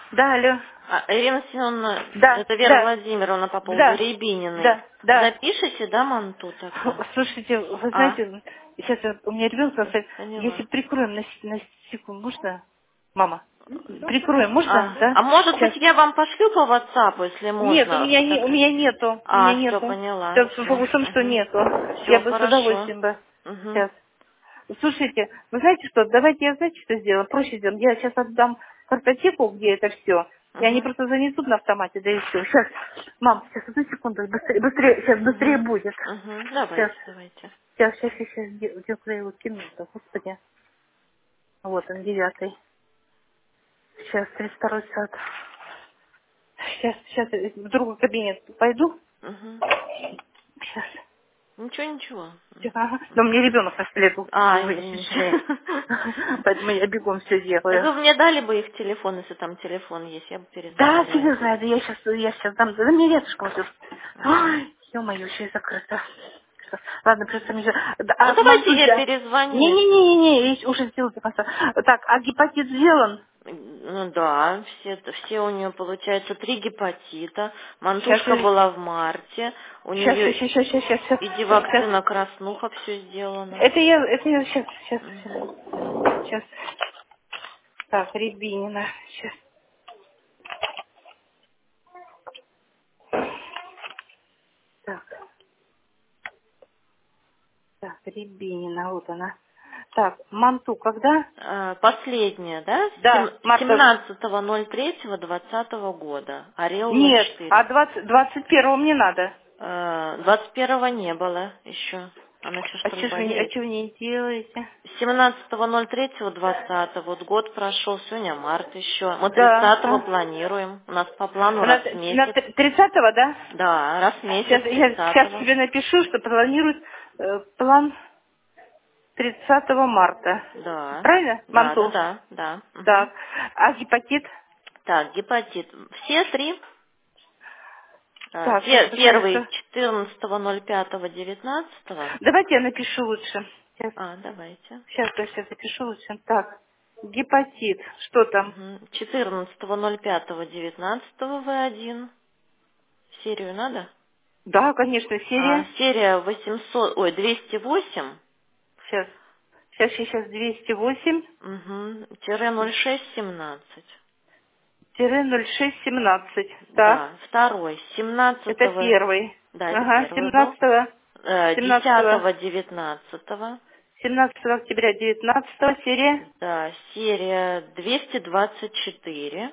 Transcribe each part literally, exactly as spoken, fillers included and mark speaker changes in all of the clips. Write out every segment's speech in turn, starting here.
Speaker 1: Да, алло.
Speaker 2: А, Ирина Семеновна,
Speaker 1: Да,
Speaker 2: это Вера
Speaker 1: да,
Speaker 2: Владимировна по поводу
Speaker 1: да,
Speaker 2: Рябининой.
Speaker 1: да, да.
Speaker 2: Запишите, да, манту тогда?
Speaker 1: Слушайте, вы
Speaker 2: А,
Speaker 1: знаете, сейчас я- у меня ребенок, если
Speaker 2: поняла.
Speaker 1: прикроем на, с- на секунду, можно? Мама, прикроем, можно?
Speaker 2: А,
Speaker 1: Да?
Speaker 2: а может быть
Speaker 1: Сейчас.
Speaker 2: я вам пошлю по WhatsApp, если
Speaker 1: Нет, у
Speaker 2: можно?
Speaker 1: меня не, у
Speaker 2: Фотографию?
Speaker 1: меня нету, у меня
Speaker 2: А, все,
Speaker 1: нету.
Speaker 2: поняла,
Speaker 1: Сейчас
Speaker 2: все.
Speaker 1: по что
Speaker 2: Угу.
Speaker 1: нету. Я
Speaker 2: Все,
Speaker 1: бы с
Speaker 2: хорошо.
Speaker 1: удовольствием бы.
Speaker 2: Угу.
Speaker 1: Сейчас. Слушайте, вы знаете что, давайте я, знаете, что сделаю? Проще сделаем. Я сейчас отдам картотеку, где это все. И они
Speaker 2: Угу.
Speaker 1: просто занесут на автомате, да и все. Сейчас, мам, сейчас одну секунду, быстрее, быстрее, сейчас быстрее
Speaker 2: Угу.
Speaker 1: будет.
Speaker 2: Угу.
Speaker 1: Сейчас,
Speaker 2: Давайте, давайте.
Speaker 1: сейчас, сейчас, сейчас, сейчас, где, где куда я его кину-то, господи. Вот он, девятый. Сейчас, тридцать второй сад. Сейчас, сейчас, в другой кабинет пойду.
Speaker 2: Угу.
Speaker 1: Сейчас.
Speaker 2: Ничего, ничего.
Speaker 1: Всё, ага. Но мне ребенок на столе был
Speaker 2: А,
Speaker 1: высечь.
Speaker 2: извините.
Speaker 1: Поэтому я бегом все
Speaker 2: Так
Speaker 1: делаю.
Speaker 2: вы мне дали бы их телефон, если там телефон есть, я бы
Speaker 1: Да,
Speaker 2: перезвонила,
Speaker 1: серьезно, это
Speaker 2: если...
Speaker 1: я сейчас, я сейчас дам, да мне рядышком тут.
Speaker 2: Ага.
Speaker 1: Ой, ё-моё, еще и закрыто. Ладно, просто мне... Да,
Speaker 2: Ну,
Speaker 1: а
Speaker 2: давайте
Speaker 1: манту
Speaker 2: я
Speaker 1: сдел-
Speaker 2: перезвоню.
Speaker 1: Не-не-не-не, я уже сделал до конца. Так, а гепатит сделан?
Speaker 2: Ну да, все, все у нее получается три гепатита.
Speaker 1: Сейчас,
Speaker 2: Мантушка была в марте. У
Speaker 1: сейчас,
Speaker 2: нее
Speaker 1: сейчас, сейчас, сейчас, сейчас,
Speaker 2: и
Speaker 1: сейчас.
Speaker 2: дивакцина краснуха все сделано.
Speaker 1: Это я, это я сейчас, сейчас,
Speaker 2: Мгм.
Speaker 1: сейчас. Так, Рябинина, сейчас. Так, так, Рябинина, вот она. Так, манту когда?
Speaker 2: Э, Последняя, да?
Speaker 1: Да,
Speaker 2: Сем-
Speaker 1: марта.
Speaker 2: семнадцатого ноль третьего двадцатого года. Ореола
Speaker 1: Нет, а
Speaker 2: четыре.
Speaker 1: двадцать, двадцать первого мне надо.
Speaker 2: Э, двадцать первого не было еще. Она еще
Speaker 1: А
Speaker 2: что ли
Speaker 1: что ж вы, не- а
Speaker 2: болеет?
Speaker 1: чё вы не делаете?
Speaker 2: семнадцатого ноль третьего двадцатого. Вот год прошел, сегодня март еще. Мы
Speaker 1: Да.
Speaker 2: тридцатого
Speaker 1: А?
Speaker 2: планируем. У нас по плану
Speaker 1: На,
Speaker 2: раз в
Speaker 1: на
Speaker 2: месяц.
Speaker 1: тридцатого, да?
Speaker 2: Да, раз в месяц
Speaker 1: Сейчас, я сейчас
Speaker 2: тридцатого.
Speaker 1: тебе напишу, что планируют э, план тридцатого марта.
Speaker 2: Да,
Speaker 1: Правильно?
Speaker 2: да, да,
Speaker 1: Манту.
Speaker 2: да, да. Мгм.
Speaker 1: Так. А гепатит?
Speaker 2: Так, гепатит. Все три. Э,
Speaker 1: Так, сейчас
Speaker 2: пе-
Speaker 1: посмотрю,
Speaker 2: Первый
Speaker 1: что...
Speaker 2: четырнадцатого ноль пятого девятнадцатого.
Speaker 1: Давайте я напишу лучше. Сейчас,
Speaker 2: А, давайте.
Speaker 1: сейчас, я сейчас запишу лучше. Так. Гепатит. Что там?
Speaker 2: Мгм. четырнадцатого ноль пятого девятнадцатого В один. Серию надо?
Speaker 1: Да, конечно,
Speaker 2: А,
Speaker 1: серия.
Speaker 2: серия восемьсот, ой, двести восемь,
Speaker 1: Сейчас. Сейчас, сейчас, двести восемь.
Speaker 2: угу, тире ноль шесть семнадцать.
Speaker 1: Тире ноль шесть семнадцать. Так.
Speaker 2: Да, второй,
Speaker 1: Это
Speaker 2: семнадцатого,
Speaker 1: первый.
Speaker 2: да, это
Speaker 1: Ага,
Speaker 2: первый был,
Speaker 1: семнадцатого,
Speaker 2: э,
Speaker 1: семнадцатого,
Speaker 2: десятого девятнадцатого,
Speaker 1: семнадцатого октября девятнадцатого серия.
Speaker 2: да, серия двести двадцать четыре,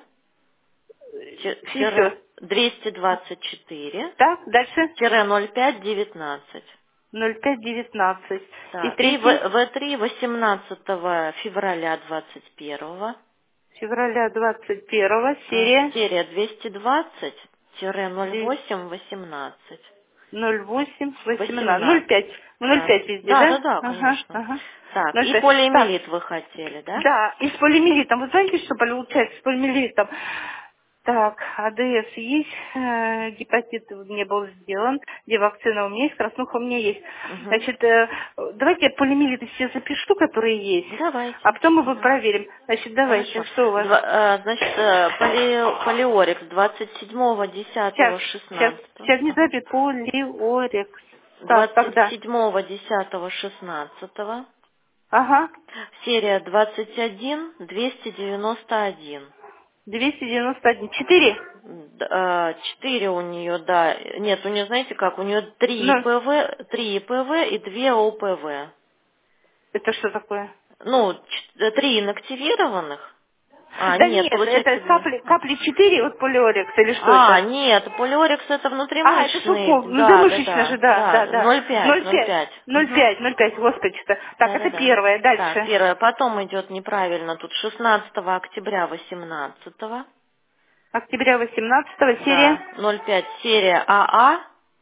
Speaker 2: ти- тире
Speaker 1: Еще.
Speaker 2: двести двадцать четыре,
Speaker 1: Так, дальше.
Speaker 2: тире ноль пять девятнадцать.
Speaker 1: ноль пять девятнадцать. И
Speaker 2: Так, и
Speaker 1: третий.
Speaker 2: В три восемнадцатого февраля двадцать первого.
Speaker 1: Февраля двадцать первого
Speaker 2: А,
Speaker 1: серия
Speaker 2: серия двести двадцать ноль
Speaker 1: две-
Speaker 2: восемь восемнадцать.
Speaker 1: ноль восемь восемнадцать. ноль
Speaker 2: восемнадцать.
Speaker 1: пять. ноль
Speaker 2: Да.
Speaker 1: пять везде,
Speaker 2: Да, да,
Speaker 1: да?
Speaker 2: да,
Speaker 1: Ага,
Speaker 2: конечно.
Speaker 1: ага.
Speaker 2: Так,
Speaker 1: ноль
Speaker 2: и
Speaker 1: пять. Так.
Speaker 2: полиэмилит вы хотели, да?
Speaker 1: Да, и с полимелитом. Вы знаете, что получается с полимелитом? Так, АДС есть, э, гепатит не был сделан, дивакцина у меня есть, краснуха у меня есть.
Speaker 2: Угу.
Speaker 1: Значит, э, давайте я полимелиты все запишу, которые есть, а
Speaker 2: Давайте.
Speaker 1: потом мы его
Speaker 2: Угу.
Speaker 1: проверим. Значит, давайте,
Speaker 2: Хорошо.
Speaker 1: что у вас?
Speaker 2: Два- э, значит, э, поли, полиорекс двадцать седьмого
Speaker 1: Сейчас,
Speaker 2: десятого
Speaker 1: сейчас,
Speaker 2: шестнадцатого.
Speaker 1: сейчас не
Speaker 2: Ага.
Speaker 1: забей, полиорекс. Так,
Speaker 2: двадцать
Speaker 1: когда?
Speaker 2: седьмого десятого шестнадцатого.
Speaker 1: Ага,
Speaker 2: Серия двадцать один двести девяносто один.
Speaker 1: двести девяносто один. Четыре?
Speaker 2: Д- а, Четыре у нее, да. Нет, у нее, знаете как, у нее три
Speaker 1: Ну,
Speaker 2: ИПВ, три ИПВ и две ОПВ.
Speaker 1: это что такое?
Speaker 2: Ну, ч- три инактивированных. А,
Speaker 1: Да
Speaker 2: нет,
Speaker 1: нет, это
Speaker 2: получается две.
Speaker 1: капли, капли четыре вот полиорекс или что
Speaker 2: А,
Speaker 1: это?
Speaker 2: нет, полиорекс это
Speaker 1: А, это
Speaker 2: внутримышечный.
Speaker 1: сухов,
Speaker 2: Да, да,
Speaker 1: внутримышечно же,
Speaker 2: да,
Speaker 1: да, да,
Speaker 2: да,
Speaker 1: да.
Speaker 2: ноль пять,
Speaker 1: Ноль
Speaker 2: ноль
Speaker 1: пять,
Speaker 2: пять.
Speaker 1: ноль
Speaker 2: Угу.
Speaker 1: пять, ноль пять, господи что. Так,
Speaker 2: Да, да,
Speaker 1: это
Speaker 2: да.
Speaker 1: первое,
Speaker 2: Так,
Speaker 1: дальше.
Speaker 2: первое. Потом идет неправильно. Тут шестнадцатого октября восемнадцатого.
Speaker 1: Октября восемнадцатого, серия,
Speaker 2: Да, ноль пять серия АА.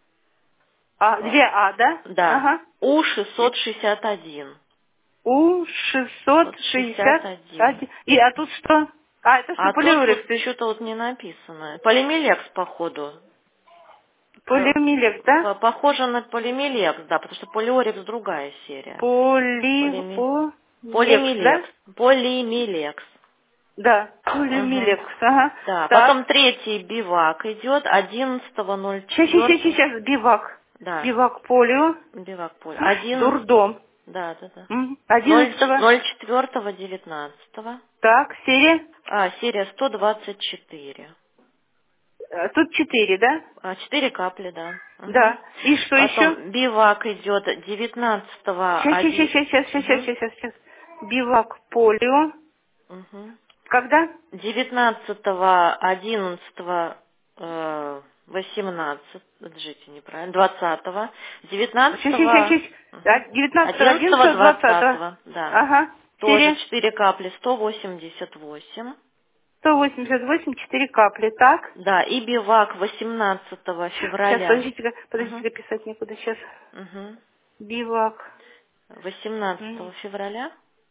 Speaker 1: а, две А, да?
Speaker 2: Да.
Speaker 1: Ага.
Speaker 2: У шестьсот шестьдесят один.
Speaker 1: У шестьсот
Speaker 2: Вот шестьдесят
Speaker 1: шестьдесят
Speaker 2: один.
Speaker 1: один. И, а тут что? А, это что,
Speaker 2: А тут вот
Speaker 1: полиорекс?
Speaker 2: что-то вот не написано. Полимелекс, походу. Э,
Speaker 1: Полиомилекс, да?
Speaker 2: по- Похоже на полимелекс, да, потому что полиорекс другая серия.
Speaker 1: Поли,
Speaker 2: Полими...
Speaker 1: полекс, да?
Speaker 2: Полимелекс. Полимелекс.
Speaker 1: Да,
Speaker 2: Угу.
Speaker 1: Улюмилекс, ага.
Speaker 2: Да,
Speaker 1: Так.
Speaker 2: потом третий бивак идет одиннадцатого ноль
Speaker 1: Сейчас, сейчас,
Speaker 2: четвёртого.
Speaker 1: сейчас, бивак.
Speaker 2: Да,
Speaker 1: Бивак полио.
Speaker 2: бивак поле. Один,
Speaker 1: Дурдом.
Speaker 2: да, да, да.
Speaker 1: М,
Speaker 2: Ноль
Speaker 1: одиннадцатого.
Speaker 2: ноль четвёртого девятнадцатого.
Speaker 1: Так, серия.
Speaker 2: А, серия сто двадцать четыре.
Speaker 1: Э, Тут четыре, да?
Speaker 2: А, четыре капли, да. Угу.
Speaker 1: Да. И что еще?
Speaker 2: Потом бивак идет девятнадцатого
Speaker 1: Сейчас, сейчас,
Speaker 2: один.
Speaker 1: сейчас, сейчас, сейчас,
Speaker 2: Угу.
Speaker 1: сейчас, сейчас, сейчас. Бивак полио.
Speaker 2: Угу.
Speaker 1: Когда?
Speaker 2: девятнадцатого одиннадцатого э, восемнадцать, подождите, неправильно, двадцатого,
Speaker 1: Сейчас, сейчас,
Speaker 2: девятнадцатого,
Speaker 1: сейчас. Да, девятнадцатого,
Speaker 2: одиннадцатого,
Speaker 1: одиннадцатого, двадцатого.
Speaker 2: двадцатого, да.
Speaker 1: Ага.
Speaker 2: Тоже
Speaker 1: Серия.
Speaker 2: четыре капли, сто восемьдесят восемь.
Speaker 1: сто восемьдесят восемь, четыре капли. Так.
Speaker 2: Да, и бивак восемнадцатого
Speaker 1: Сейчас,
Speaker 2: февраля.
Speaker 1: подождите-ка,
Speaker 2: Угу,
Speaker 1: подождите-ка, писать некуда. Сейчас.
Speaker 2: угу.
Speaker 1: Бивак.
Speaker 2: восемнадцатого
Speaker 1: М.
Speaker 2: февраля.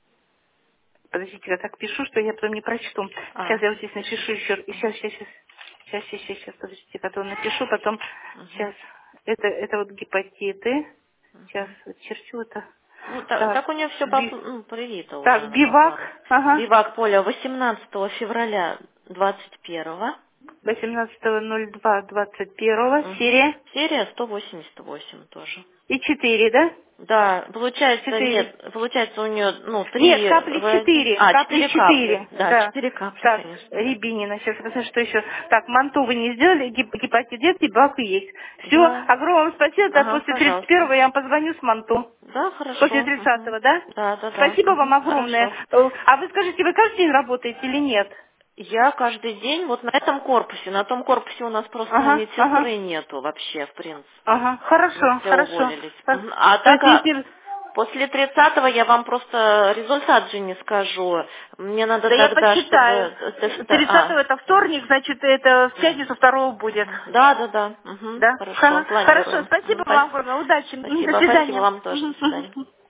Speaker 1: Подождите, я так пишу, что я потом не прочту.
Speaker 2: А,
Speaker 1: Сейчас я вот здесь напишу
Speaker 2: хорошо.
Speaker 1: еще. Сейчас,
Speaker 2: Угу,
Speaker 1: сейчас, сейчас. Сейчас, сейчас, сейчас, сейчас, подождите, потом напишу, потом.
Speaker 2: угу,
Speaker 1: Сейчас. Это, это вот гепатиты. Сейчас,
Speaker 2: угу.
Speaker 1: вот черчу это.
Speaker 2: Ну, так,
Speaker 1: Так.
Speaker 2: так у нее все
Speaker 1: Би...
Speaker 2: ну, привито
Speaker 1: Так,
Speaker 2: уже на
Speaker 1: бивак.
Speaker 2: повторах.
Speaker 1: Ага.
Speaker 2: Бивак поле восемнадцатого февраля двадцать первого.
Speaker 1: восемнадцатого ноль два двадцать первого.
Speaker 2: Угу.
Speaker 1: Серия.
Speaker 2: Серия сто восемьдесят восемь тоже.
Speaker 1: И четыре, да?
Speaker 2: Да, получается,
Speaker 1: Четыре.
Speaker 2: нет, получается у нее, ну,
Speaker 1: Нет,
Speaker 2: три
Speaker 1: капли
Speaker 2: в один.
Speaker 1: четыре.
Speaker 2: А,
Speaker 1: Капли
Speaker 2: четыре капли.
Speaker 1: четыре.
Speaker 2: Да,
Speaker 1: Да.
Speaker 2: четыре капли,
Speaker 1: Так,
Speaker 2: конечно, да.
Speaker 1: Рябинина. Сейчас посмотрим, что еще. Так, манту вы не сделали, геп- гепатит Д, бак есть. Все,
Speaker 2: Да.
Speaker 1: огромное вам спасибо. Так,
Speaker 2: Ага,
Speaker 1: после тридцать
Speaker 2: пожалуйста.
Speaker 1: первого я вам позвоню с манту.
Speaker 2: Да,
Speaker 1: После
Speaker 2: хорошо. Угу.
Speaker 1: тридцатого, да?
Speaker 2: Да, да, да.
Speaker 1: Спасибо вам
Speaker 2: Угу.
Speaker 1: огромное.
Speaker 2: Хорошо.
Speaker 1: Э, А вы скажите, вы каждый день работаете или нет?
Speaker 2: Я каждый день вот на этом корпусе, на том корпусе у нас просто
Speaker 1: Ага, ага,
Speaker 2: медсестры нету вообще, в принципе.
Speaker 1: ага.
Speaker 2: Мы
Speaker 1: Хорошо,
Speaker 2: все
Speaker 1: хорошо.
Speaker 2: уволились.
Speaker 1: Э,
Speaker 2: Мгм. А
Speaker 1: То
Speaker 2: так,
Speaker 1: есть
Speaker 2: а,
Speaker 1: если...
Speaker 2: после тридцатого я вам просто результат же не скажу. Мне надо
Speaker 1: Да я
Speaker 2: тогда,
Speaker 1: подсчитаю.
Speaker 2: чтобы тест... А,
Speaker 1: тридцатого это вторник, значит, это в
Speaker 2: да.
Speaker 1: пятницу второго будет.
Speaker 2: Да, да, да. Мгм.
Speaker 1: Да?
Speaker 2: Хорошо,
Speaker 1: Ага. Хорошо,
Speaker 2: планируем.
Speaker 1: спасибо
Speaker 2: Мгм.
Speaker 1: вам
Speaker 2: Спа-
Speaker 1: огромное. Удачи. Мгм, до
Speaker 2: Спасибо, спасибо
Speaker 1: свидания.
Speaker 2: вам тоже. До
Speaker 1: Мгм,
Speaker 2: свидания.
Speaker 1: мгм.